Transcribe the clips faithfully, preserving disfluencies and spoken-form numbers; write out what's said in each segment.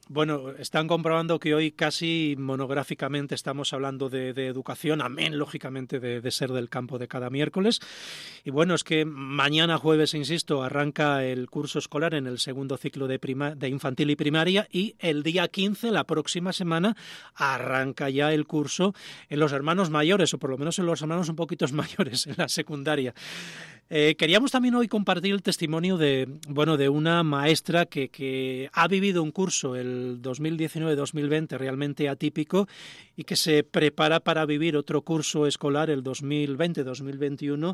Bueno, están comprobando que hoy casi monográficamente estamos hablando de, de educación, amén, lógicamente, de, de ser del campo de cada miércoles. Y bueno, es que mañana jueves, insisto, arranca el curso escolar en el segundo ciclo de, prima, de infantil y primaria, y el día quince, la próxima semana, arranca ya el curso en los hermanos mayores, o por lo menos en los hermanos un poquito mayores, en la secundaria. Eh, queríamos también hoy compartir el testimonio de, bueno, de una maestra que, que ha vivido un curso, el dos mil diecinueve dos mil veinte, realmente atípico, y que se prepara para vivir otro curso escolar, el dos mil veinte dos mil veintiuno,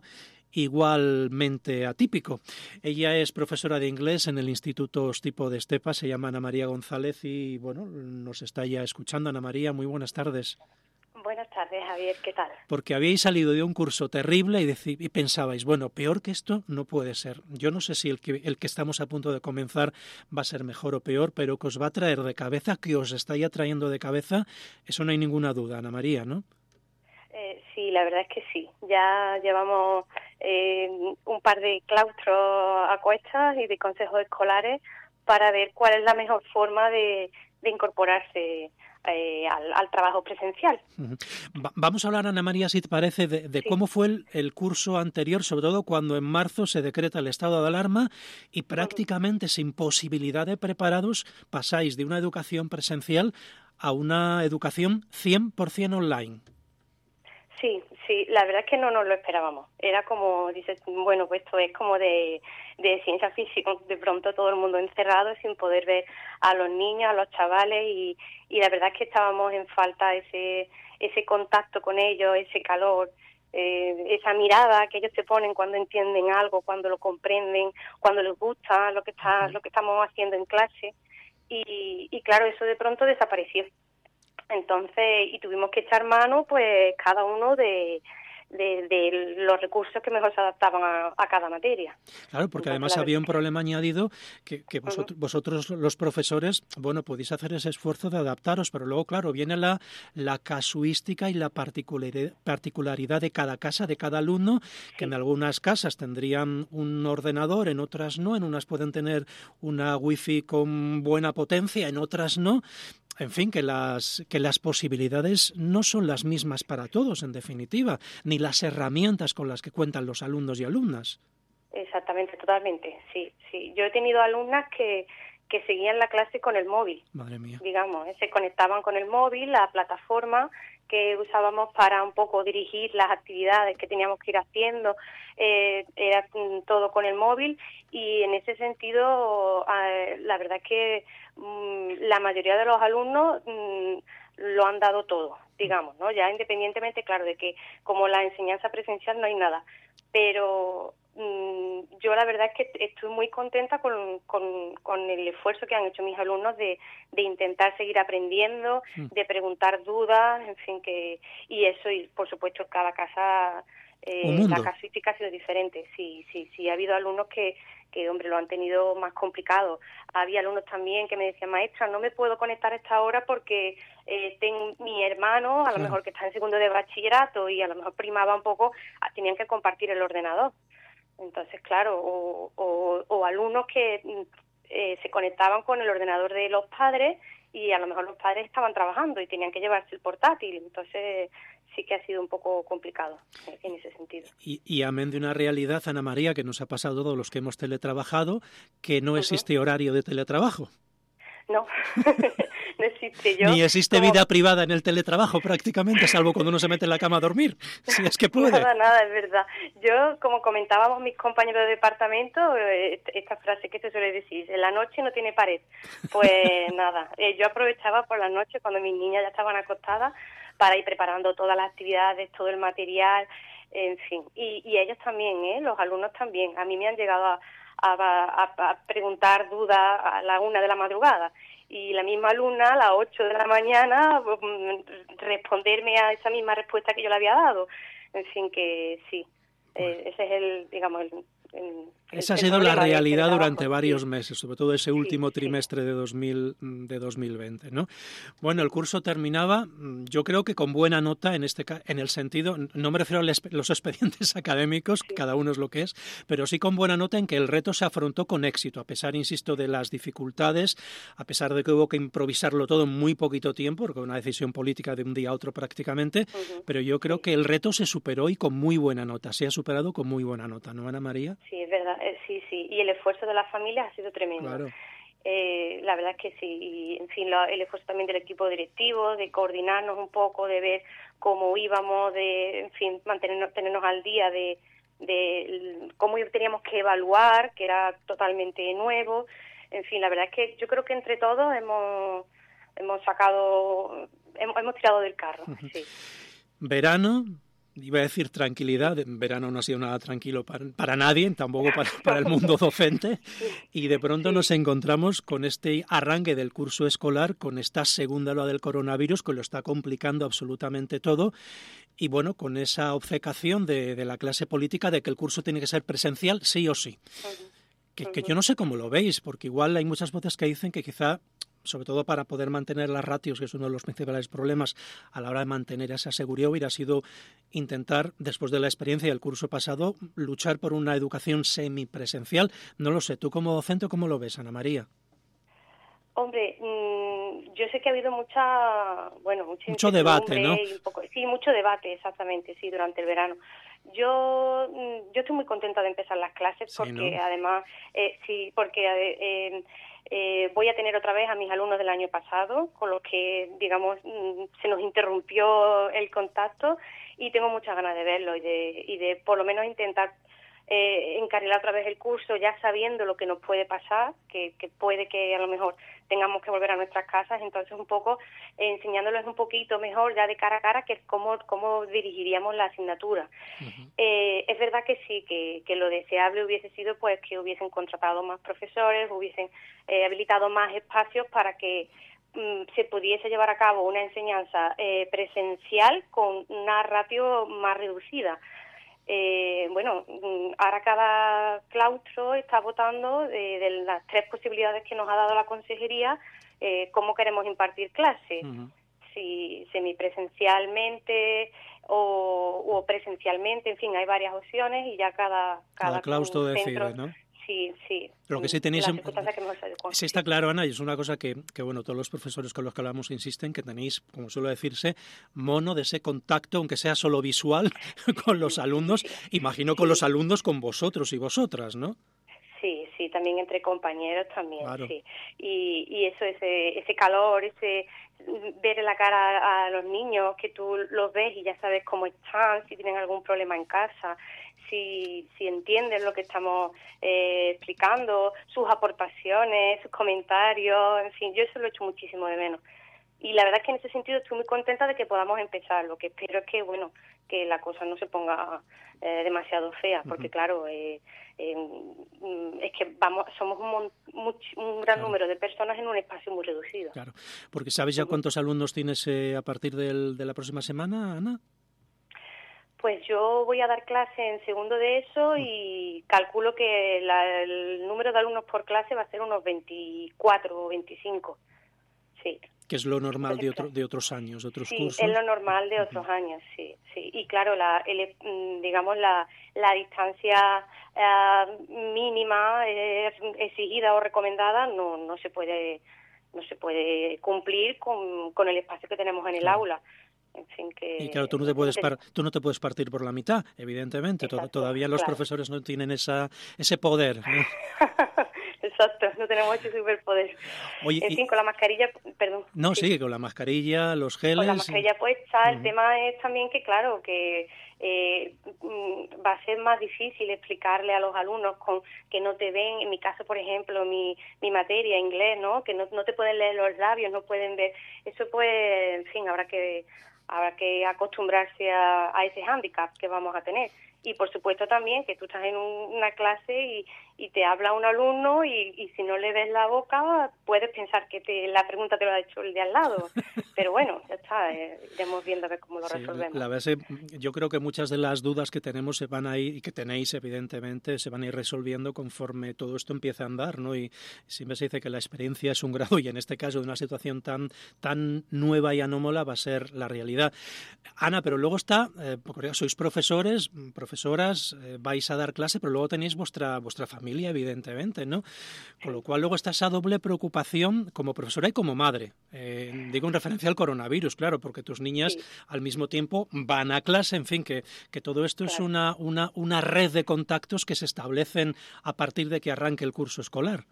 igualmente atípico. Ella es profesora de inglés en el Instituto Ostipo de Estepa, se llama Ana María González y, bueno, nos está ya escuchando. Ana María, muy buenas tardes. Buenas tardes, Javier, ¿qué tal? Porque habíais salido de un curso terrible y, deci- y pensabais, bueno, peor que esto no puede ser. Yo no sé si el que, el que estamos a punto de comenzar va a ser mejor o peor, pero que os va a traer de cabeza, que os está ya trayendo de cabeza, eso no hay ninguna duda, Ana María, ¿no? Eh, sí, la verdad es que sí. Ya llevamos eh, un par de claustros a cuestas y de consejos escolares para ver cuál es la mejor forma de, de incorporarse eh, al, al trabajo presencial. Uh-huh. Va- vamos a hablar, Ana María, si te parece, de, de Sí. cómo fue el, el curso anterior, sobre todo cuando en marzo se decreta el estado de alarma y prácticamente sin posibilidad de preparados pasáis de una educación presencial a una educación cien por ciento online. Sí, sí, la verdad es que no nos lo esperábamos. Era como, dices, bueno, pues esto es como de, de ciencia ficción, de pronto todo el mundo encerrado sin poder ver a los niños, a los chavales y, y la verdad es que estábamos en falta ese, ese contacto con ellos, ese calor, eh, esa mirada que ellos te ponen cuando entienden algo, cuando lo comprenden, cuando les gusta lo que está, lo que estamos haciendo en clase y, y claro, eso de pronto desapareció. Entonces, y tuvimos que echar mano, pues, cada uno de, de, de los recursos que mejor se adaptaban a, a cada materia. Claro, porque Entonces, además la había verdad. un problema añadido que, que Uh-huh. vosotros, vosotros los profesores, bueno, podéis hacer ese esfuerzo de adaptaros, pero luego, claro, viene la, la casuística y la particularidad, particularidad de cada casa, de cada alumno, que Sí. en algunas casas tendrían un ordenador, en otras no, en unas pueden tener una wifi con buena potencia, en otras no. En fin, que las, que las posibilidades no son las mismas para todos, en definitiva, ni las herramientas con las que cuentan los alumnos y alumnas. Exactamente, totalmente, sí, sí. Yo he tenido alumnas que, que seguían la clase con el móvil, Madre mía. digamos, ¿eh? Se conectaban con el móvil, la plataforma que usábamos para un poco dirigir las actividades que teníamos que ir haciendo, eh, era todo con el móvil y en ese sentido, eh, la verdad es que mmm, la mayoría de los alumnos mmm, lo han dado todo, digamos, ¿no? Ya independientemente, claro, de que como la enseñanza presencial no hay nada, pero mmm, yo la verdad es que estoy muy contenta con, con, con el esfuerzo que han hecho mis alumnos de, de intentar seguir aprendiendo, de preguntar dudas, en fin, que y eso, y por supuesto cada casa, eh, la casuística ha sido diferente. Sí, sí, sí, ha habido alumnos que, que, hombre, lo han tenido más complicado. Había alumnos también que me decían, maestra, no me puedo conectar a esta hora porque eh, tengo mi hermano, a lo Claro. mejor que está en segundo de bachillerato y a lo mejor primaba un poco, tenían que compartir el ordenador. Entonces, claro, o, o, o alumnos que eh, se conectaban con el ordenador de los padres y a lo mejor los padres estaban trabajando y tenían que llevarse el portátil. Entonces, sí que ha sido un poco complicado en ese sentido. Y, y amén de una realidad, Ana María, que nos ha pasado a todos los que hemos teletrabajado, que no existe uh-huh. horario de teletrabajo. No, no existe. Yo, Ni existe como... vida privada en el teletrabajo prácticamente, salvo cuando uno se mete en la cama a dormir, si es que puede. Nada, nada, es verdad. Yo, como comentábamos mis compañeros de departamento, esta frase que se suele decir, en la noche no tiene pared. Pues nada, yo aprovechaba por la noche cuando mis niñas ya estaban acostadas para ir preparando todas las actividades, todo el material, en fin. Y, y ellos también, ¿eh? Los alumnos también. A mí me han llegado a A, a, a preguntar dudas a la una de la madrugada y la misma alumna a las ocho de la mañana responderme a esa misma respuesta que yo le había dado. En fin, que sí, eh, ese es el, digamos, el, el, Esa ha sido la realidad durante varios sí. meses, sobre todo ese último sí, trimestre sí. de, dos mil, de dos mil veinte, ¿no? Bueno, el curso terminaba, yo creo que con buena nota en este en el sentido, no me refiero a los expedientes académicos, Sí. cada uno es lo que es, pero sí con buena nota en que el reto se afrontó con éxito, a pesar, insisto, de las dificultades, a pesar de que hubo que improvisarlo todo en muy poquito tiempo, porque una decisión política de un día a otro prácticamente, Uh-huh. pero yo creo sí. que el reto se superó y con muy buena nota, se ha superado con muy buena nota, ¿no, Ana María? Sí, es verdad, eh, sí, sí, y el esfuerzo de las familias ha sido tremendo. Claro. Eh, la verdad es que sí, y en fin, lo, el esfuerzo también del equipo directivo, de coordinarnos un poco, de ver cómo íbamos, de, en fin, mantenernos, tenernos al día de, de cómo teníamos que evaluar, que era totalmente nuevo. En fin, la verdad es que yo creo que entre todos hemos, hemos sacado, hemos, hemos tirado del carro, sí. Verano, iba a decir tranquilidad, en verano no ha sido nada tranquilo para, para nadie, tampoco para, para el mundo docente, y de pronto sí. nos encontramos con este arranque del curso escolar, con esta segunda ola del coronavirus que lo está complicando absolutamente todo, y bueno, con esa obcecación de, de la clase política de que el curso tiene que ser presencial sí o sí. Uh-huh. Que, que yo no sé cómo lo veis, porque igual hay muchas voces que dicen que quizá, sobre todo para poder mantener las ratios, que es uno de los principales problemas a la hora de mantener esa seguridad, hubiera sido intentar, después de la experiencia del curso pasado, luchar por una educación semipresencial. No lo sé, ¿tú como docente cómo lo ves, Ana María? Hombre, mmm, yo sé que ha habido mucha, bueno, mucha mucho debate, ¿no? Y un poco, sí, mucho debate, exactamente, sí, durante el verano. Yo, yo estoy muy contenta de empezar las clases sí, porque ¿no? además, eh, sí, porque eh, eh, voy a tener otra vez a mis alumnos del año pasado, con los que, digamos, se nos interrumpió el contacto y tengo muchas ganas de verlo y de, y de por lo menos intentar eh, encarrilar otra vez el curso ya sabiendo lo que nos puede pasar, que, que puede que a lo mejor tengamos que volver a nuestras casas, entonces un poco eh, enseñándoles un poquito mejor ya de cara a cara que cómo, cómo dirigiríamos la asignatura. Uh-huh. Eh, es verdad que sí, que, que lo deseable hubiese sido pues que hubiesen contratado más profesores, hubiesen eh, habilitado más espacios para que mm, se pudiese llevar a cabo una enseñanza eh, presencial con una ratio más reducida. Eh, bueno, ahora cada claustro está votando de, de las tres posibilidades que nos ha dado la consejería eh, cómo queremos impartir clases, uh-huh. si semipresencialmente o, o presencialmente, en fin, hay varias opciones y ya cada, cada, cada claustro centro, decide, ¿no? Sí, sí. Lo que sí tenéis... En... Que sí está claro, Ana, y es una cosa que, que, bueno, todos los profesores con los que hablamos insisten, que tenéis, como suele decirse, mono de ese contacto, aunque sea solo visual, con los alumnos. Sí, sí. Imagino con sí. los alumnos, con vosotros y vosotras, ¿no? Sí, sí, también entre compañeros también, claro. sí. Y, y eso, ese, ese calor, ese ver en la cara a, a los niños, que tú los ves y ya sabes cómo están, si tienen algún problema en casa, si, si entienden lo que estamos eh, explicando, sus aportaciones, sus comentarios, en fin, yo eso lo echo muchísimo de menos. Y la verdad es que en ese sentido estoy muy contenta de que podamos empezar. Lo que espero es que, bueno, que la cosa no se ponga eh, demasiado fea, porque uh-huh. claro, eh, eh, es que vamos, somos un, mon, much, un gran claro. número de personas en un espacio muy reducido. Claro, porque ¿sabes ya uh-huh. cuántos alumnos tienes eh, a partir del, de la próxima semana, Ana? Pues yo voy a dar clase en segundo de eso uh-huh. y calculo que la, el número de alumnos por clase va a ser unos veinticuatro o veinticinco, sí. Que es lo normal de, otro, de otros años, de otros sí, cursos. Sí, es lo normal de otros uh-huh. años, sí, sí. Y claro, la, el, digamos la, la distancia uh, mínima eh, exigida o recomendada no, no se puede, no se puede cumplir con, con el espacio que tenemos en el claro. aula. En fin, que... Y claro, tú no te puedes par, tú no te puedes partir por la mitad, evidentemente. Exacto, Todavía los claro. profesores no tienen esa ese poder, ¿no? Exacto, no tenemos ese superpoder. Oye, en y... fin, con la mascarilla, perdón. No, sí. sí, con la mascarilla, los geles... Con la mascarilla puesta, el uh-huh. tema es también que, claro, que eh, va a ser más difícil explicarle a los alumnos con que no te ven, en mi caso, por ejemplo, mi, mi materia, inglés, ¿no? Que no, no te pueden leer los labios, no pueden ver... Eso pues, en fin, habrá que... habrá que acostumbrarse a, a ese hándicap que vamos a tener. Y por supuesto también que tú estás en un, una clase y, y te habla un alumno y, y si no le ves la boca puedes pensar que te, la pregunta te lo ha hecho el de al lado, pero bueno, ya está, eh, iremos viendo a ver cómo lo sí, resolvemos. La verdad es que yo creo que muchas de las dudas que tenemos se van a ir, y que tenéis evidentemente, se van a ir resolviendo conforme todo esto empiece a andar, ¿no? Y siempre se dice que la experiencia es un grado y en este caso de una situación tan, tan nueva y anómala va a ser la realidad. Ana, pero luego está, eh, porque sois profesores, profesoras, eh, vais a dar clase, pero luego tenéis vuestra, vuestra familia, evidentemente, ¿no? Con lo cual luego está esa doble preocupación como profesora y como madre. Eh, digo en referencia al coronavirus, claro, porque tus niñas sí. al mismo tiempo van a clase, en fin, que, que todo esto claro. es una, una, una red de contactos que se establecen a partir de que arranque el curso escolar.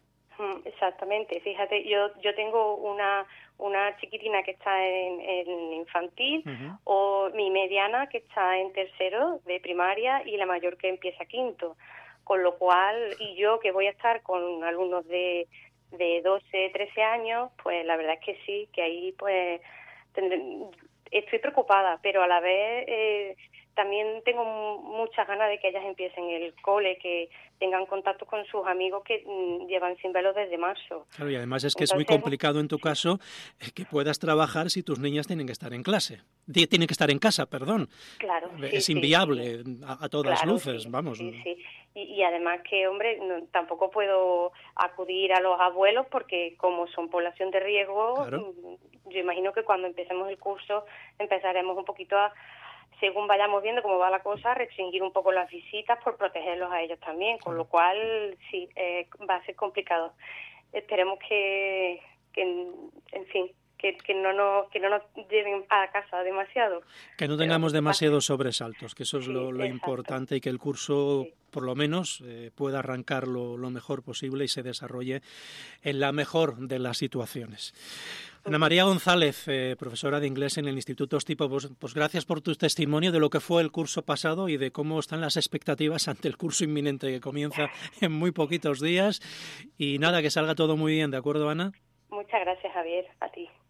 Exactamente, fíjate, yo yo tengo una una chiquitina que está en, en infantil, uh-huh. o mi mediana que está en tercero de primaria y la mayor que empieza quinto, con lo cual, y yo que voy a estar con alumnos de, de doce, trece años, pues la verdad es que sí, que ahí pues tendré, estoy preocupada, pero a la vez eh, también tengo muchas ganas de que ellas empiecen el cole, que tengan contacto con sus amigos que mm, llevan sin verlos desde marzo. Claro, y además es que Entonces, es muy complicado en tu caso que puedas trabajar si tus niñas tienen que estar en clase. Tienen que estar en casa, perdón. Claro. Es sí, inviable sí. a, a todas claro, luces, sí, vamos. Sí, sí. Y, y además que, hombre, no, tampoco puedo acudir a los abuelos porque como son población de riesgo, claro. yo imagino que cuando empecemos el curso empezaremos un poquito a, según vayamos viendo cómo va la cosa, restringir un poco las visitas por protegerlos a ellos también, con lo cual sí, eh, va a ser complicado. Esperemos que, que en fin, que, que no nos que no nos lleven a casa demasiado. Que no tengamos Pero, demasiados sobresaltos, que eso es sí, lo, lo importante y que el curso, sí. por lo menos, eh, pueda arrancar lo, lo mejor posible y se desarrolle en la mejor de las situaciones. Ana María González, eh, profesora de inglés en el Instituto Stipo, pues, pues gracias por tu testimonio de lo que fue el curso pasado y de cómo están las expectativas ante el curso inminente que comienza en muy poquitos días. Y nada, que salga todo muy bien, ¿de acuerdo, Ana? Muchas gracias, Javier, a ti.